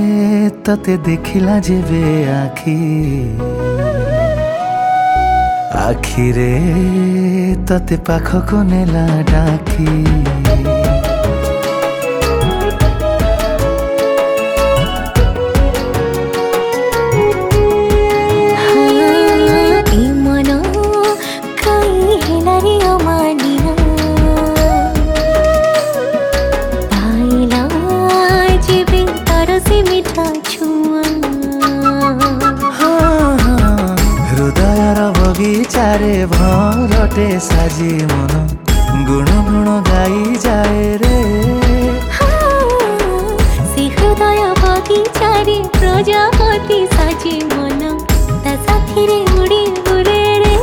तते देखिला जेबे आखी आखिरे तते पाखको नेला डाकी बगीचारे भरटे साजी मन गुण गुण गाई जाए रे से हृदय बगीचारे प्रजापति साजी मन ता साथी रे उड़ी उड़े रे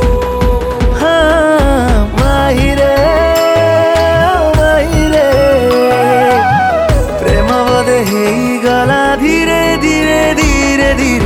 माहिरे माहिरे प्रेम बोधे हेई गला धीरे धीरे धीरे धीरे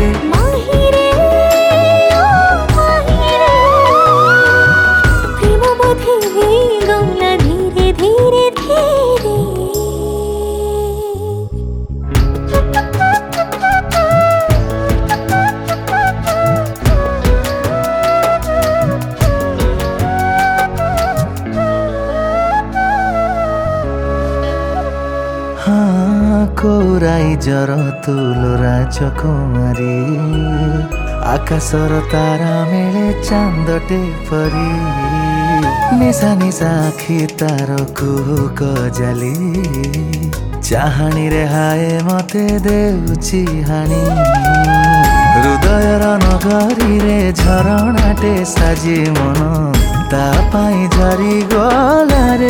कोराई जर तुलोरा चकुमारी आकाशर तारा मेले चांदटे परी निशा निशा आखि तार कुहुक जाली चाहाणी रे हाय मते देउची हानी हृदयर नगरी रे झरणाटे साजी मन ता पाई झरी गला रे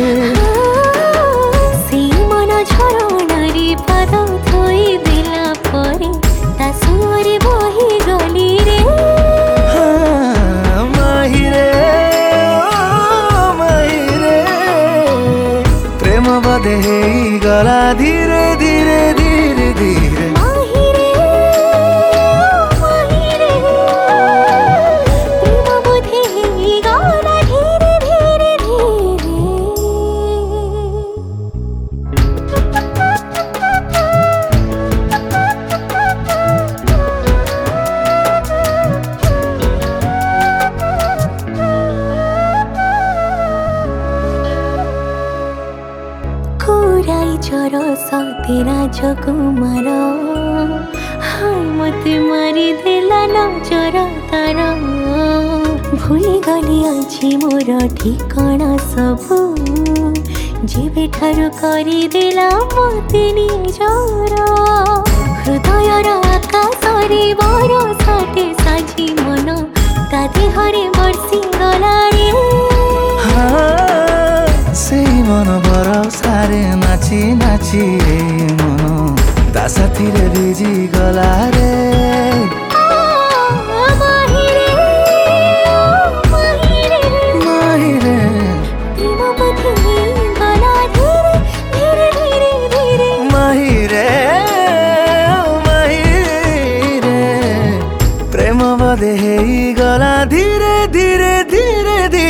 बदे गला धीरे धीरे धीरे धीरे चर सतेरा जकुमार हाय मते मारी देला नजर तार भूली गली अछि मोर ठिकाना सबु जेबे ठारु करी देला मते निजर हृदयर आकाशरे बरसाटे साजी मन ता देहरे बर्षि गला रे मन बरसारे नाची नाची मन ता साथी रे भिजी गला रे प्रेम बदे गला धीरे धीरे धीरे धीरे